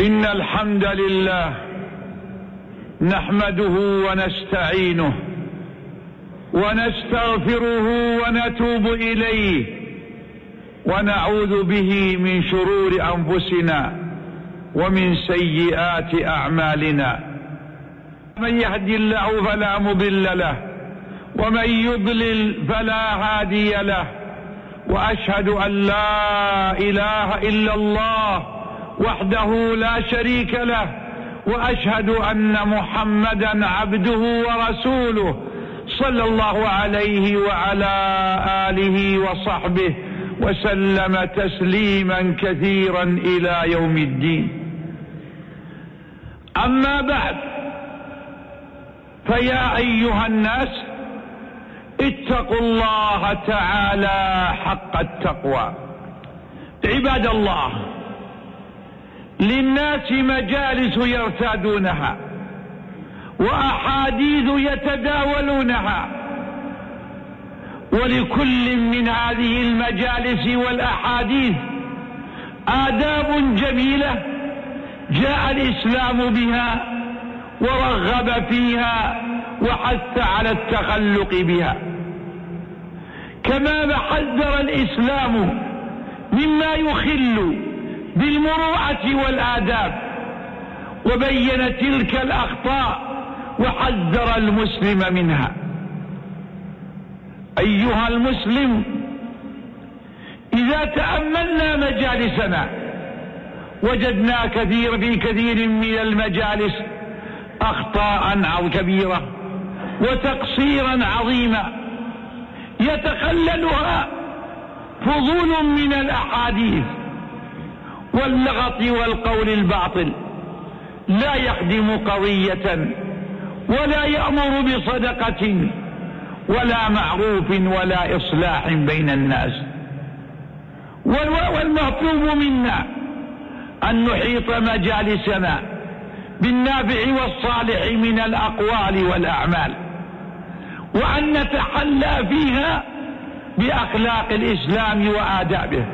إن الحمد لله نحمده ونستعينه ونستغفره ونتوب إليه ونعوذ به من شرور أنفسنا ومن سيئات أعمالنا. من يهدي الله فلا مضل له ومن يضلل فلا هادي له، وأشهد أن لا إله إلا الله وحده لا شريك له، وأشهد أن محمدا عبده ورسوله صلى الله عليه وعلى آله وصحبه وسلم تسليما كثيرا إلى يوم الدين. أما بعد، فيا أيها الناس اتقوا الله تعالى حق التقوى. عباد الله، للناس مجالس يرتادونها وأحاديث يتداولونها، ولكل من هذه المجالس والأحاديث آداب جميلة جاء الإسلام بها ورغب فيها وحث على التخلق بها، كما حذر الإسلام مما يخل بالمروءة والآداب، وبين تلك الأخطاء وحذر المسلم منها. أيها المسلم، إذا تأملنا مجالسنا وجدنا في كثير من المجالس أخطاء كبيرة وتقصيرا عظيما يتخللها فضول من الأحاديث واللغط والقول الباطل، لا يخدم قضية ولا يأمر بصدقة ولا معروف ولا إصلاح بين الناس. والمطلوب منا أن نحيط مجالسنا بالنافع والصالح من الأقوال والأعمال، وأن نتحلى فيها بأخلاق الإسلام وآدابه.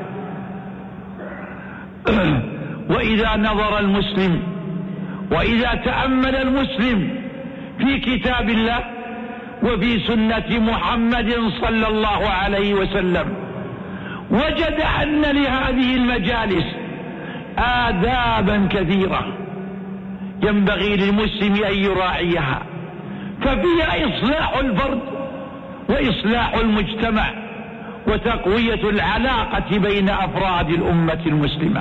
وإذا نظر المسلم وإذا تأمل المسلم في كتاب الله وفي سنة محمد صلى الله عليه وسلم، وجد أن لهذه المجالس آدابا كثيرة ينبغي للمسلم أن يراعيها، ففيها إصلاح الفرد وإصلاح المجتمع وتقوية العلاقة بين أفراد الأمة المسلمة.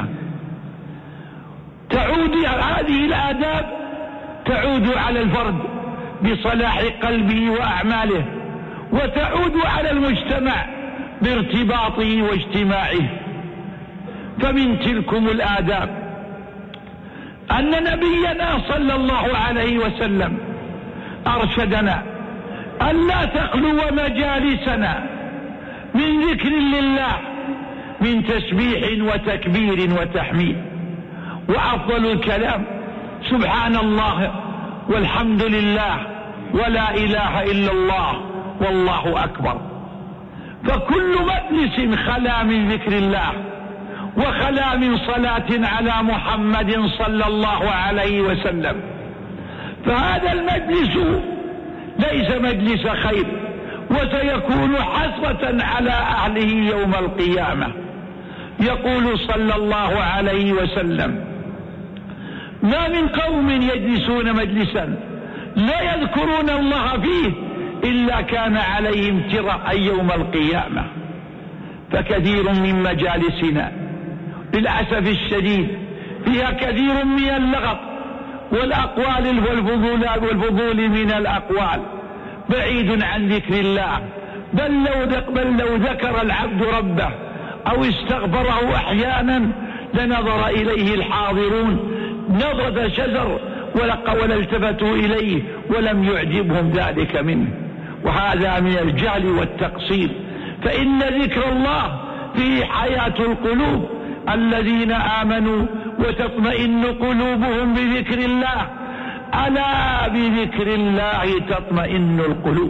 تعود هذه الآداب تعود على الفرد بصلاح قلبه وأعماله، وتعود على المجتمع بارتباطه واجتماعه. فمن تلكم الآداب أن نبينا صلى الله عليه وسلم أرشدنا ألا تخلو مجالسنا من ذكر لله، من تسبيح وتكبير وتحميد، وأفضل الكلام سبحان الله والحمد لله ولا إله إلا الله والله أكبر. فكل مجلس خلا من ذكر الله وخلا من صلاة على محمد صلى الله عليه وسلم، فهذا المجلس ليس مجلس خير، وسيكون حسرة على أهله يوم القيامة. يقول صلى الله عليه وسلم: ما من قوم يجلسون مجلسا لا يذكرون الله فيه إلا كان عليهم ترأى يوم القيامة. فكثير من مجالسنا للأسف الشديد فيها كثير من اللغط والأقوال والفضول من الأقوال، بعيد عن ذكر الله. بل لو ذكر العبد ربه أو استغفره أحيانا لنظر إليه الحاضرون نظرة شجر ولا التفتوا إليه ولم يعجبهم ذلك منه، وهذا من الجهل والتقصير. فإن ذكر الله فيه حياة القلوب، الذين آمنوا وتطمئن قلوبهم بذكر الله، ألا بذكر الله تطمئن القلوب.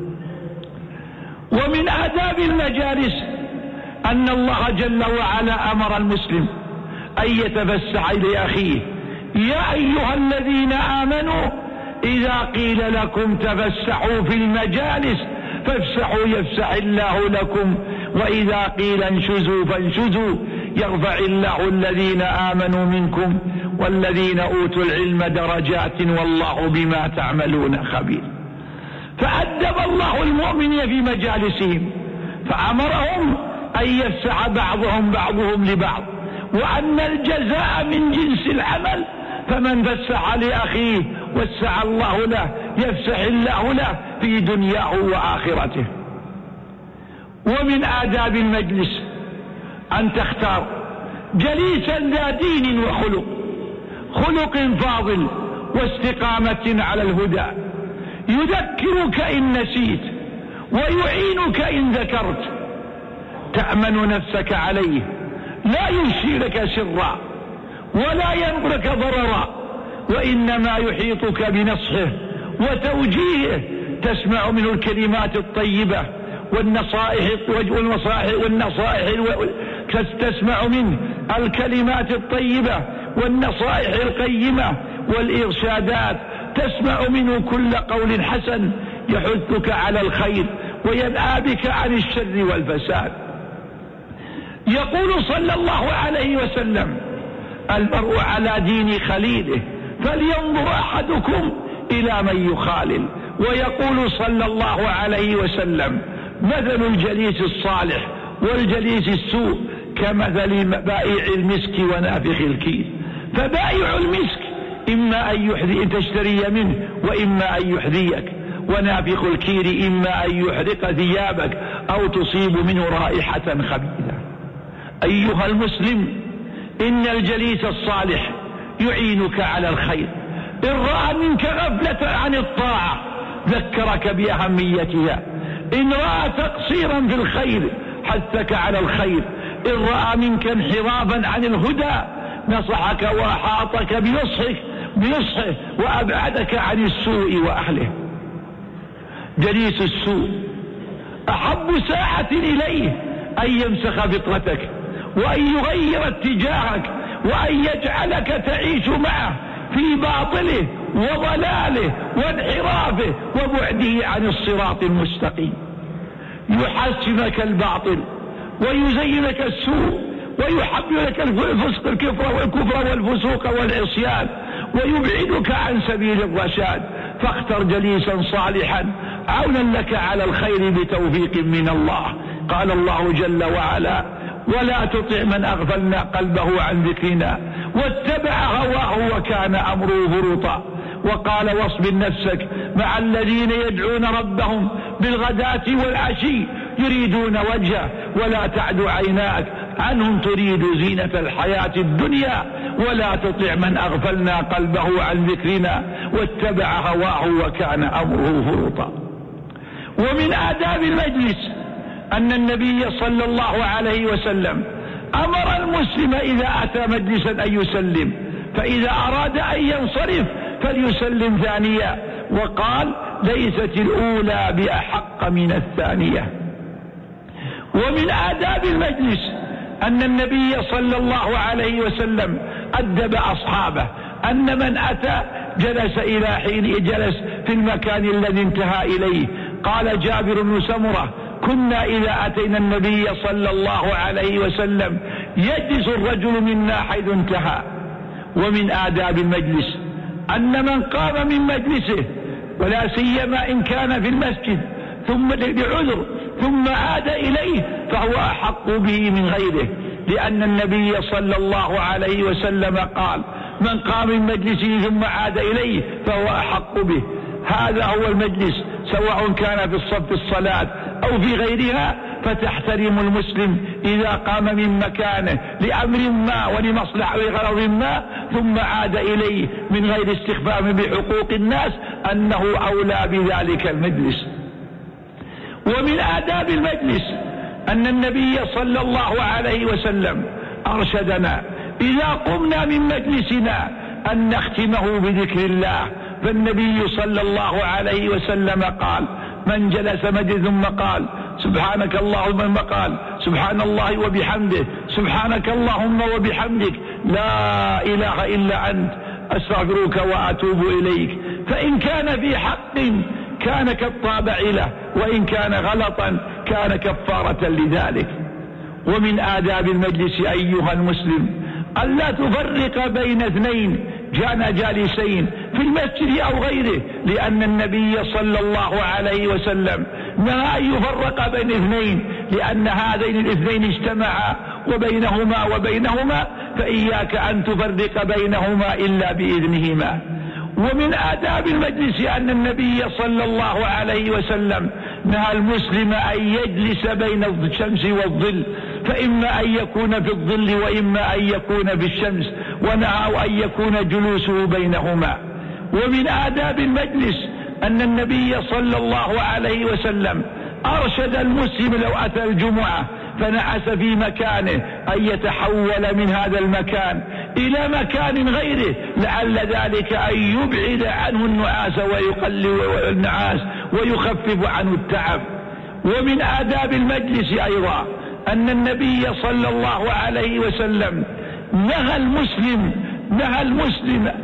ومن آداب المجالس أن الله جل وعلا أمر المسلم أن يتفسح لأخيه يا أيها الذين آمنوا إذا قيل لكم تفسحوا في المجالس فافسحوا يفسح الله لكم، وإذا قيل انشزوا فانشزوا يرفع الله الذين آمنوا منكم والذين أوتوا العلم درجات والله بما تعملون خبير. فأدب الله المؤمنين في مجالسهم، فأمرهم أن يفسح بعضهم لبعض، وأن الجزاء من جنس العمل، فمن فسح لأخيه وسع الله له يفسح الله له في دنياه وآخرته. ومن آداب المجلس أن تختار جليسا ذا دين وخلق، خلق فاضل واستقامة على الهدى، يذكرك إن نسيت ويعينك إن ذكرت، تأمن نفسك عليه، لا يفشي لك سرا ولا ينقلك ضررا، وإنما يحيطك بنصحه وتوجيهه، تسمع منه الكلمات الطيبة والنصائح تسمع منه الكلمات الطيبة والنصائح القيمة والإرشادات، تسمع منه كل قول حسن يحثك على الخير وينهى بك عن الشر والفساد. يقول صلى الله عليه وسلم: المرء على دين خليله فلينظر أحدكم إلى من يخالل. ويقول صلى الله عليه وسلم: مثل الجليس الصالح والجليس السوء كمثل بائع المسك ونافخ الكير. فبائع المسك إما أن تشتري منه وإما أن يحذيك، ونافخ الكير إما أن يحرق ثيابك أو تصيب منه رائحة خبيثة. أيها المسلم، إن الجليس الصالح يعينك على الخير، إن رأى منك غفلة عن الطاعة ذكرك بأهميتها، إن رأى تقصيرا في الخير حثك على الخير، إن رأى منك انحرافا عن الهدى نصحك وأحاطك بنصحه وأبعدك عن السوء وأهله. جليس السوء أحب ساعة إليه أن يمسخ فطرتك وأن يغير اتجاهك وأن يجعلك تعيش معه في باطله وضلاله وانحرافه وبعده عن الصراط المستقيم. يحسنك الباطل ويزينك السوء ويحب لك الفسق الكفر والفسوق والعصيان ويبعدك عن سبيل الرشاد. فاختر جليسا صالحا عونا لك على الخير بتوفيق من الله. قال الله جل وعلا: ولا تطع من أغفلنا قلبه عن ذكرنا واتبع هواه وكان أمره فرطا. وقال: واصبر نفسك مع الذين يدعون ربهم بالغداة والعشي يريدون وجهه ولا تعد عيناك عنهم تريد زينة الحياة الدنيا ولا تطع من أغفلنا قلبه عن ذكرنا واتبع هواه وكان أمره فرطا. ومن آداب المجلس أن النبي صلى الله عليه وسلم أمر المسلم إذا أتى مجلسا أن يسلم، فإذا أراد أن ينصرف فليسلم ثانية، وقال: ليست الأولى بأحق من الثانية. ومن آداب المجلس أن النبي صلى الله عليه وسلم أدب أصحابه أن من أتى جلس إلى حين جلس في المكان الذي انتهى إليه. قال جابر بن سمرة: كنا إذا أتينا النبي صلى الله عليه وسلم يجلس الرجل منا حيث انتهى. ومن آداب المجلس أن من قام من مجلسه ولا سيما إن كان في المسجد ثم بعذر ثم عاد إليه فهو أحق به من غيره، لأن النبي صلى الله عليه وسلم قال: من قام من مجلسه ثم عاد إليه فهو أحق به. هذا هو المجلس، سواء كان في الصف الصلاة أو في غيرها، فتحترم المسلم إذا قام من مكانه لأمر ما ولمصلحة غرض ما ثم عاد إليه من غير استخفاف بحقوق الناس أنه أولى بذلك المجلس. ومن آداب المجلس أن النبي صلى الله عليه وسلم أرشدنا إذا قمنا من مجلسنا أن نختمه بذكر الله. فالنبي صلى الله عليه وسلم قال: من جلس مجلس ثم قال سبحانك اللهم، ثم قال سبحان الله وبحمده، سبحانك اللهم وبحمدك، لا إله إلا أنت، أستغفرك وأتوب إليك. فإن كان في حق كان كالطابع له، وإن كان غلطا كان كفارة لذلك. ومن آداب المجلس أيها المسلم ألا تفرق بين اثنين جالسين في المسجد أو غيره، لأن النبي صلى الله عليه وسلم نهى أن يفرق بين اثنين، لأن هذين الاثنين اجتمعا وبينهما فإياك أن تفرق بينهما إلا بإذنهما. ومن آداب المجلس أن النبي صلى الله عليه وسلم نهى المسلم أن يجلس بين الشمس والظل، فإما أن يكون في الظل وإما أن يكون في الشمس، ونهى أن يكون جلوسه بينهما. ومن آداب المجلس أن النبي صلى الله عليه وسلم أرشد المسلم لو أتى الجمعة فنعس في مكانه أن يتحول من هذا المكان إلى مكان غيره، لعل ذلك أن يبعد عنه النعاس ويقلل النعاس ويخفف عنه التعب. ومن آداب المجلس أيضا أن النبي صلى الله عليه وسلم نهى المسلم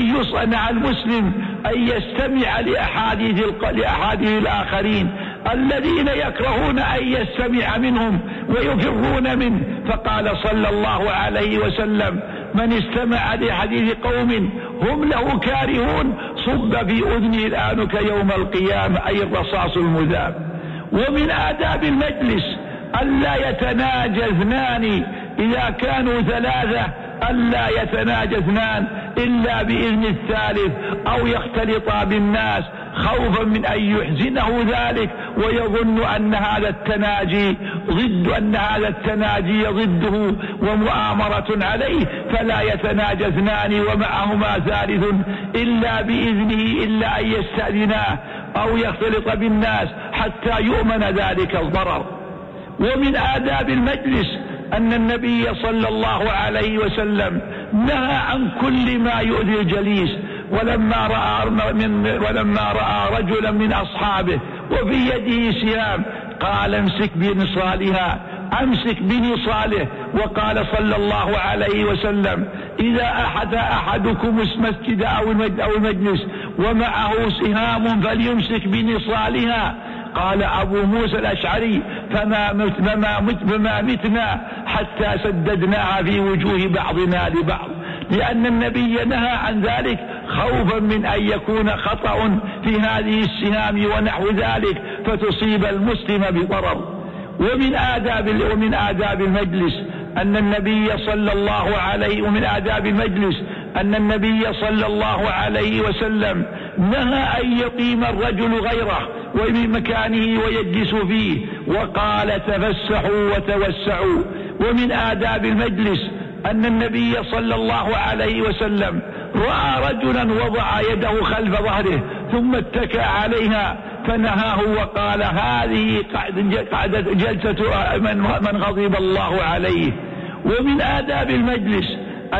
أن يستمع لأحاديث الآخرين الذين يكرهون أن يستمع منهم ويفرون منه، فقال صلى الله عليه وسلم: من استمع لحديث قوم هم له كارهون صب في أذنه الآنك يوم القيامة، أي الرصاص المذاب. ومن آداب المجلس ألا يتناجى اثنان إذا كانوا ثلاثة، ألا يتناجى اثنان إلا بإذن الثالث أو يختلطا بالناس خوفا من أن يحزنه ذلك ويظن أن هذا التناجي ضده ومؤامرة عليه، فلا يتناجى اثنان ومعهما ثالث إلا بإذنه، إلا أن يستأذناه أو يختلط بالناس حتى يؤمن ذلك الضرر. ومن آداب المجلس أن النبي صلى الله عليه وسلم نهى عن كل ما يؤذي الجليس، ولما رأى رجلا من أصحابه وفي يده سهام قال: امسك بنصاله. وقال صلى الله عليه وسلم: إذا أحدكم المسجد أو المجلس ومعه سهام فليمسك بنصالها. قال أبو موسى الأشعري: فما متنا حتى سددناها في وجوه بعضنا لبعض، لأن النبي نهى عن ذلك خوفا من أن يكون خطأ في هذه السهام ونحو ذلك فتصيب المسلم بضرر. ومن آداب المجلس أن النبي صلى الله عليه وسلم نهى أن يقيم الرجل غيره ومن مكانه ويجلس فيه، وقال: تفسحوا وتوسعوا. ومن آداب المجلس أن النبي صلى الله عليه وسلم رأى رجلا وضع يده خلف ظهره ثم اتكأ عليها فنهاه وقال: هذه قعدة جلسة من غضب الله عليه. ومن آداب المجلس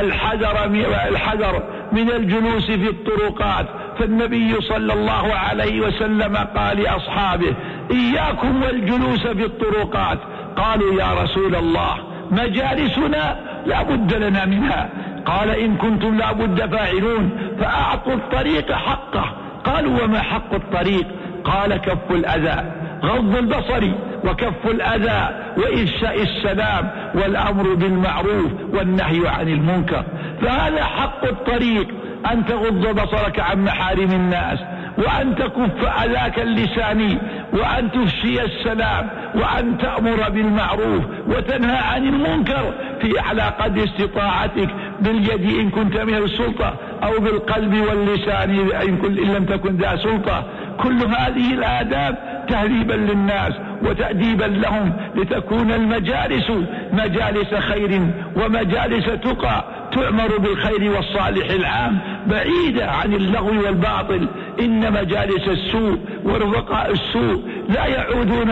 الحذر من الجلوس في الطرقات، فالنبي صلى الله عليه وسلم قال لأصحابه: إياكم والجلوس في الطرقات. قالوا: يا رسول الله مجالسنا لا بد لنا منها. قال: إن كنتم لا بد فاعلون فأعطوا الطريق حقه. قالوا: وما حق الطريق؟ قال: كف الأذى، غض البصر وكف الأذى وإفشاء السلام والأمر بالمعروف والنهي عن المنكر. فهذا حق الطريق، أن تغض بصرك عن محارم الناس، وأن تكف أذاك اللساني، وأن تفشي السلام، وأن تأمر بالمعروف وتنهى عن المنكر على قدر استطاعتك، باليد إن كنت من السلطة، أو بالقلب واللسان إن لم تكن ذا سلطة. كل هذه الآداب تهذيبا للناس وتأديبا لهم، لتكون المجالس مجالس خير ومجالس تقى تؤمر بالخير والصالح العام، بعيدة عن اللغو والباطل. إن مجالس السوء ورفقاء السوء لا يعودون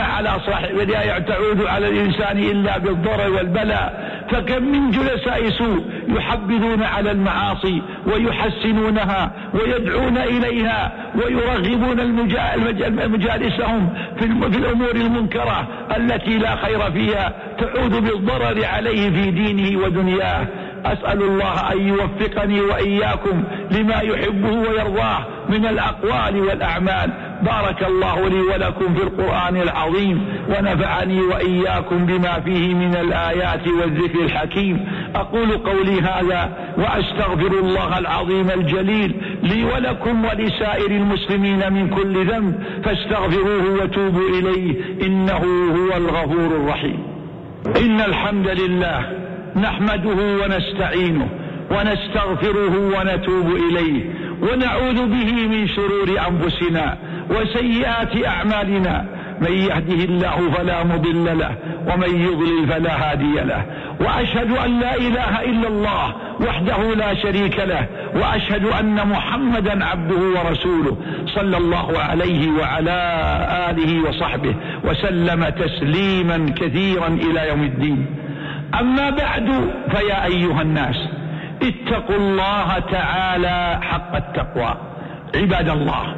على الإنسان إلا بالضرر والبلاء. فكم من جلساء سوء يحبذون على المعاصي ويحسنونها ويدعون إليها ويرغبون مجالسهم في الأمور المنكرة التي لا خير فيها، تعود بالضرر عليه في دينه ودنياه. أسأل الله أن يوفقني وإياكم لما يحبه ويرضاه من الأقوال والأعمال. بارك الله لي ولكم في القرآن العظيم، ونفعني وإياكم بما فيه من الآيات والذكر الحكيم. أقول قولي هذا وأستغفر الله العظيم الجليل لي ولكم ولسائر المسلمين من كل ذنب، فاستغفروه وتوبوا إليه إنه هو الغفور الرحيم. إن الحمد لله نحمده ونستعينه ونستغفره ونتوب إليه، ونعوذ به من شرور أنفسنا وسيئات أعمالنا. من يهده الله فلا مضل له ومن يضلل فلا هادي له، وأشهد أن لا إله إلا الله وحده لا شريك له، وأشهد أن محمدا عبده ورسوله صلى الله عليه وعلى آله وصحبه وسلم تسليما كثيرا إلى يوم الدين. أما بعد، فيا أيها الناس اتقوا الله تعالى حق التقوى. عباد الله،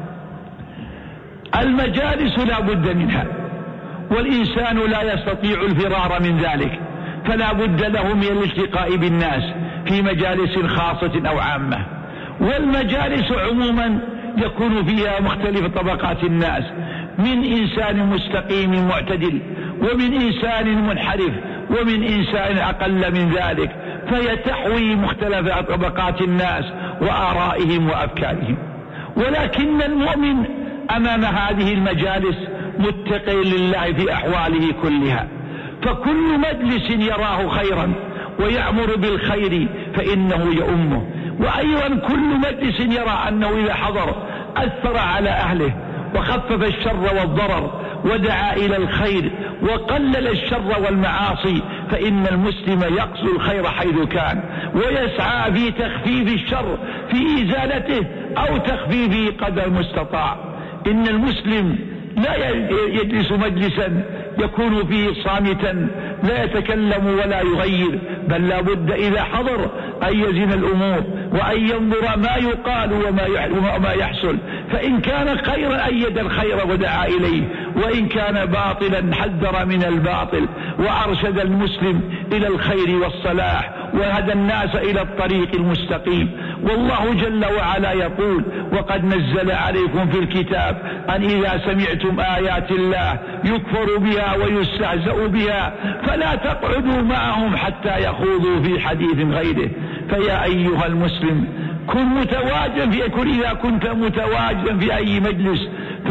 المجالس لا بد منها، والإنسان لا يستطيع الفرار من ذلك، فلا بد له من الالتقاء بالناس في مجالس خاصة أو عامة. والمجالس عموما يكون فيها مختلف طبقات الناس، من إنسان مستقيم معتدل، ومن إنسان منحرف، ومن إنسان أقل من ذلك، فهي تحوي مختلف طبقات الناس وآرائهم وأفكارهم. ولكن المؤمن أمام هذه المجالس متقي لله في أحواله كلها، فكل مجلس يراه خيرا ويأمر بالخير فإنه يؤمه، وأيضا كل مجلس يرى أنه إذا حضر أثر على أهله وخفف الشر والضرر ودعا إلى الخير وقلل الشر والمعاصي، فإن المسلم يقصد الخير حيث كان ويسعى في تخفيف الشر في إزالته أو تخفيفه قدر المستطاع. إن المسلم لا يجلس مجلسا يكون فيه صامتا لا يتكلم ولا يغير، بل لا بد إذا حضر أن يزن الأمور وأن ينظر ما يقال وما يحصل، فإن كان خيرا أيد الخير ودعا إليه، وإن كان باطلا حذر من الباطل وأرشد المسلم إلى الخير والصلاح وهدى الناس إلى الطريق المستقيم. والله جل وعلا يقول: وقد نزل عليكم في الكتاب أن إذا سمعتم آيات الله يكفر بها ويستهزأ بها فلا تقعدوا معهم حتى يخوضوا في حديث غيره. فيا أيها المسلم، كن متواجدا إذا كنت متواجدا في أي مجلس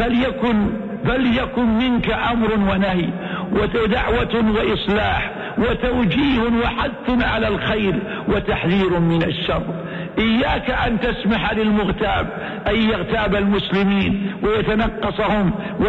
فليكن منك أمر ونهي ودعوة وإصلاح وتوجيه وحث على الخير وتحذير من الشر. إياك أن تسمح للمغتاب أن يغتاب المسلمين ويتنقصهم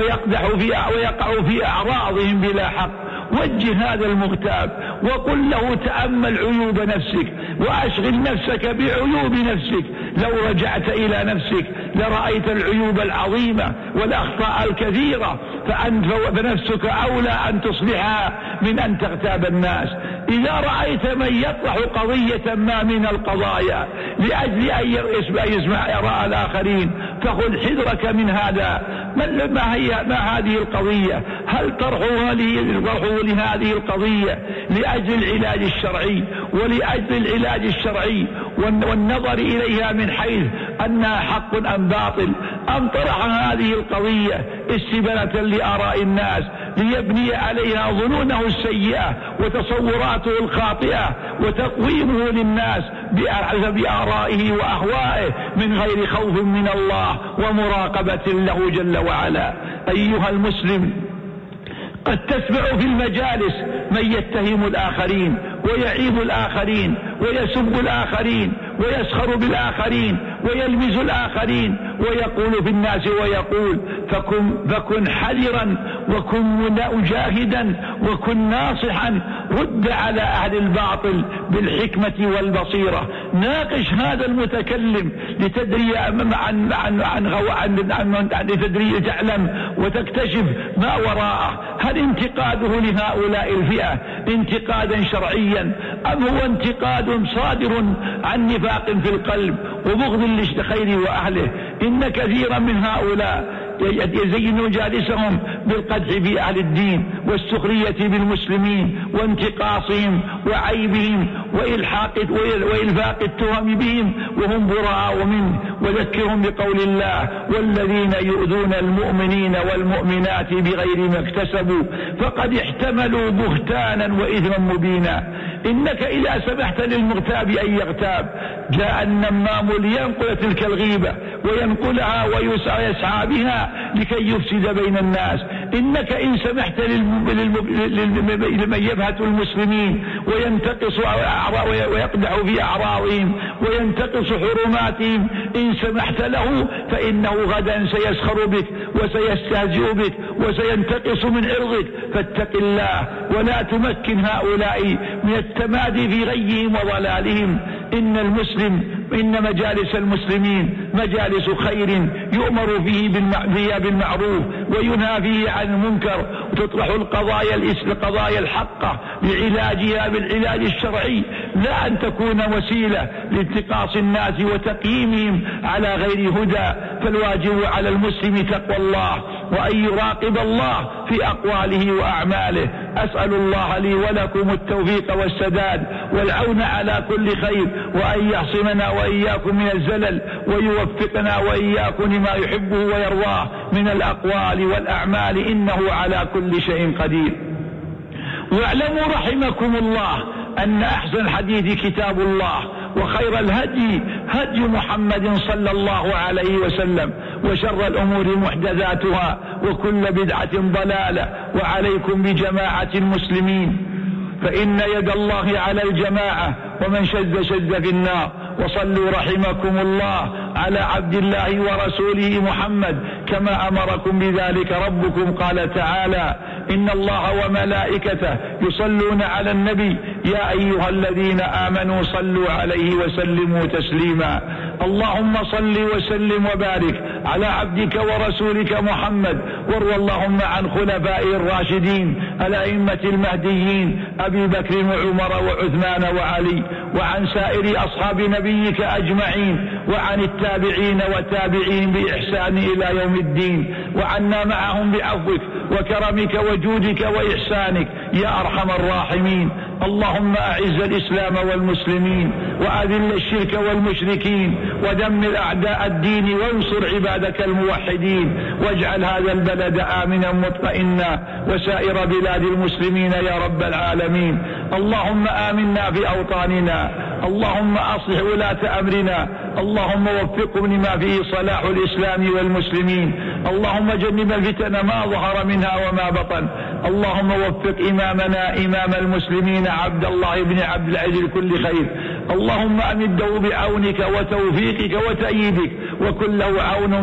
ويقع في أعراضهم بلا حق. وجه هذا المغتاب وقل له: تأمل عيوب نفسك وأشغل نفسك بعيوب نفسك. لو رجعت إلى نفسك لرأيت العيوب العظيمة والأخطاء الكثيرة، فنفسك أولى أن تصلحها من أن تغتاب الناس. إذا رأيت من يطرح قضية ما من القضايا لأجل أن يسمع آراء الآخرين فخذ حذرك من هذا. ما هذه القضية؟ هل طرحه لهذه القضية لأجل العلاج الشرعي ولأجل العلاج الشرعي والنظر إليها من حيث أنها حق أم باطل، أم طرح هذه القضية استبانة لآراء الناس ليبني عليها ظنونه السيئة وتصوراته الخاطئة وتقويمه للناس بآرائه وأهوائه من غير خوف من الله ومراقبة له جل وعلا؟ أيها المسلم، قد تسمع في المجالس من يتهم الآخرين ويعيب الآخرين ويسب الآخرين ويسخر بالآخرين ويلمز الآخرين ويقول في الناس ويقول: فكن حذرا وكن مجاهدا وكن ناصحا، رد على أهل الباطل بالحكمة والبصيرة. ناقش هذا المتكلم لتدري لتدري تعلم وتكتشف ما وراءه. هل انتقاده لهؤلاء الفئة انتقادا شرعيا أم هو انتقاد صادر عن نفاق في القلب وبغض للخير وأهله؟ إن كثيرا من هؤلاء يزين جالسهم بالقدح بأهل الدين والسخرية بالمسلمين وانتقاصهم وعيبهم وإلفاق التهم بهم وهم براء منه. وذكرهم بقول الله: والذين يؤذون المؤمنين والمؤمنات بغير ما اكتسبوا فقد احتملوا بهتانا وإثما مبينا. إنك إذا سمحت للمغتاب أن يغتاب جاء النمام لينقل تلك الغيبة وينقلها ويسعى بها لكي يفسد بين الناس. إنك إن سمحت لمن يبهت المسلمين وينتقص ويقدح في أعراضهم وينتقص حرماتهم، إن سمحت له فإنه غدا سيسخر بك وسيستهزئ بك وسينتقص من عرضك. فاتق الله ولا تمكن هؤلاء من التمادي في غيهم وضلالهم. إن مجالس المسلمين مجالس خير يؤمر فيها بالمعروف وينهى فيه عن المنكر، وتطرح القضايا الحقة لعلاجها بالعلاج الشرعي، لا أن تكون وسيلة لانتقاص الناس وتقييمهم على غير هدى. فالواجب على المسلم تقوى الله وأن يراقب الله في أقواله وأعماله. أسأل الله لي ولكم التوفيق والسداد والعون على كل خير، وأن يعصمنا وإياكم من الزلل، ويوفقنا وإياكم لما يحبه ويرضاه من الأقوال والأعمال، إنه على كل شيء قدير. واعلموا رحمكم الله أن أحسن الحديث كتاب الله، وخير الهدي هدي محمد صلى الله عليه وسلم، وشر الأمور محدثاتها، وكل بدعة ضلالة. وعليكم بجماعة المسلمين، فإن يد الله على الجماعة، ومن شد في النار. وصلوا رحمكم الله على عبد الله ورسوله محمد كما أمركم بذلك ربكم. قال تعالى: إن الله وملائكته يصلون على النبي يا أيها الذين آمنوا صلوا عليه وسلموا تسليما. اللهم صل وسلم وبارك على عبدك ورسولك محمد، وارض اللهم عن خلفائه الراشدين الأئمة المهديين أبي بكر وعمر وعثمان وعلي، وعن سائر أصحاب نبيك أجمعين، وعن التابعين وتابعين بإحسان إلى يوم الدين، وعنا معهم بعفوك وكرمك وجودك وإحسانك يا أرحم الراحمين. اللهم أعز الإسلام والمسلمين، وأذل الشرك والمشركين، ودمر أعداء الدين، وانصر عبادك الموحدين، واجعل هذا البلد آمنا مطمئنا وسائر بلاد المسلمين يا رب العالمين. اللهم آمنا في أوطاننا، اللهم أصلح ولاة أمرنا، اللهم وفقهم لما فيه صلاح الإسلام والمسلمين. اللهم جنب الفتن ما ظهر منها وما بطن. اللهم وفق إمامنا إمام المسلمين عبد الله بن عبد العزيز لكل خير. اللهم أمده بعونك وتوفيقك وتأييدك، وكن له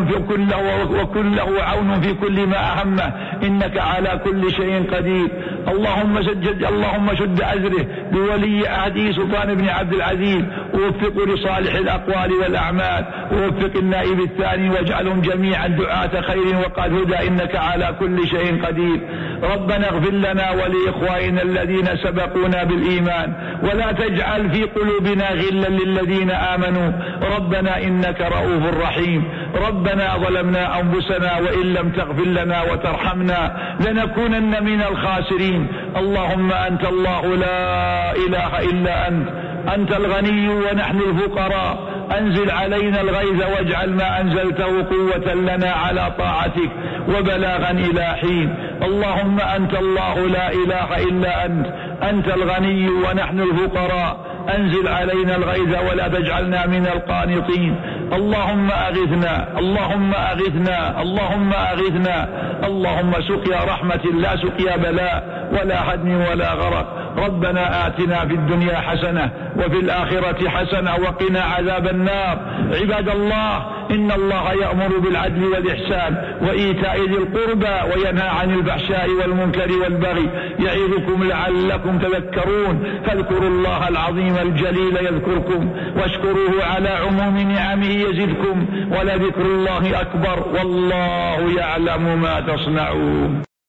عون في كل ما أهمه، إنك على كل شيء قدير. اللهم شد أزره بولي عهده سلطان بن عبد العزيز، ووفقه لصالح الأقوال والأعمال، ووفق النائب الثاني، واجعلهم جميعا دعاة خير وقد هدى، إنك على كل شيء قدير. ربنا اغفر لنا ولإخواننا الذين سبقونا بالإيمان، ولا تجعل في قلوبنا غلا للذين آمنوا، ربنا إنك رؤوف رحيم. ربنا ظلمنا أنفسنا وإن لم تغفر لنا وترحمنا لنكونن من الخاسرين. اللهم أنت الله لا إله إلا أنت الغني ونحن الفقراء، أنزل علينا الغيث واجعل ما أنزلته قوة لنا على طاعتك وبلاغا إلى حين. اللهم أنت الله لا إله إلا أنت الغني ونحن الفقراء، أنزل علينا الغيث ولا تجعلنا من القانطين. اللهم أغثنا، اللهم أغثنا، اللهم أغثنا. اللهم سقيا رحمة لا سقيا بلاء ولا هدم ولا غرق. ربنا آتنا في الدنيا حسنة وفي الآخرة حسنة وقنا عذاب النار. عباد الله، إن الله يأمر بالعدل والإحسان وإيتاء ذي القربى وينهى عن الفحشاء والمنكر والبغي، يعظكم لعلكم تذكرون. فاذكروا الله العظيم الجليل يذكركم، واشكروه على عموم نعمه يزدكم، ولذكر الله أكبر، والله يعلم ما تصنعون.